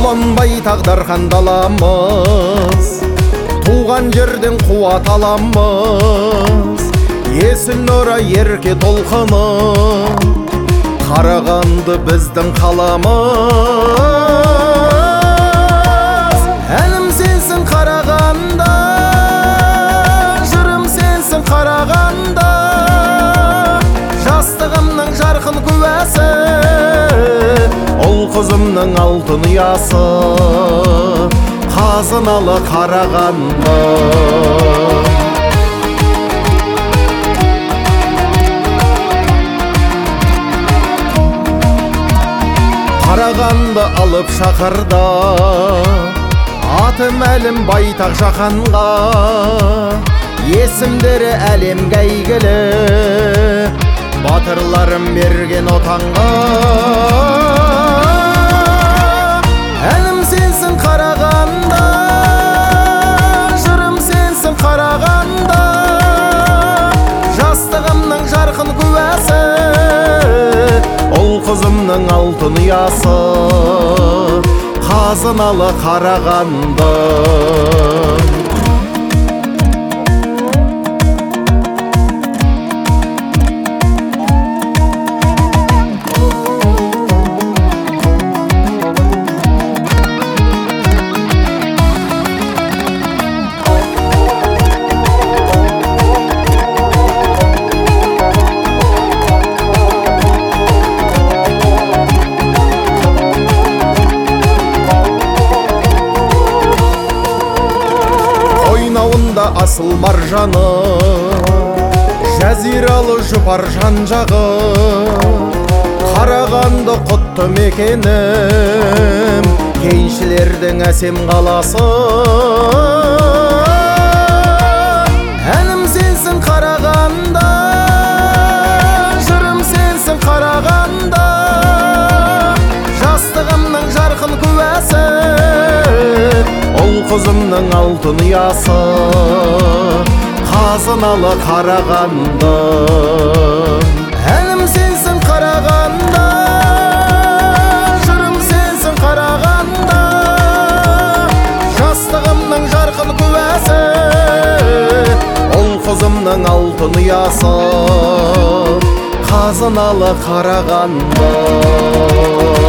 Құланбай тағдырхан даламыз, туған жерден қуат аламыз. Есіл нұра ерке толқыны, Қарағанды біздің қаламыз. Әнім сенсің Қарағанда, жырым сенсің Қарағанда, жастығымның жарқын куәсі, ұл қызымның алтын ұясы, қазыналы Қарағанды. Қарағанды алып шақырда, аты мәлім байтақ жақанға, есімдері әлемге әйгілі, батырларым берген отанға. Әнім сенсің Қарағанда, жырым сенсің Қарағанда, жастығымның жарқын куәсі, ұл қызымның алтын ұясы, қазыналы Қарағанды. Асыл маржаны, жазиралы жұпар жан-жағы, Қарағанды құтты мекенім, кеншілердің әсем қаласы. Әнім сенсің Қарағанда, жырым сенсің Қарағанда, жастығымның жарқын куәсі, ұл қызымның алтын ұясы, қазыналы Қарағанды. Әнім сенсің Қарағанда, жырым сенсің Қарағанда, жастығымның жарқын куәсі, ұл қызымның алтын ұясы, қазыналы Қарағанды.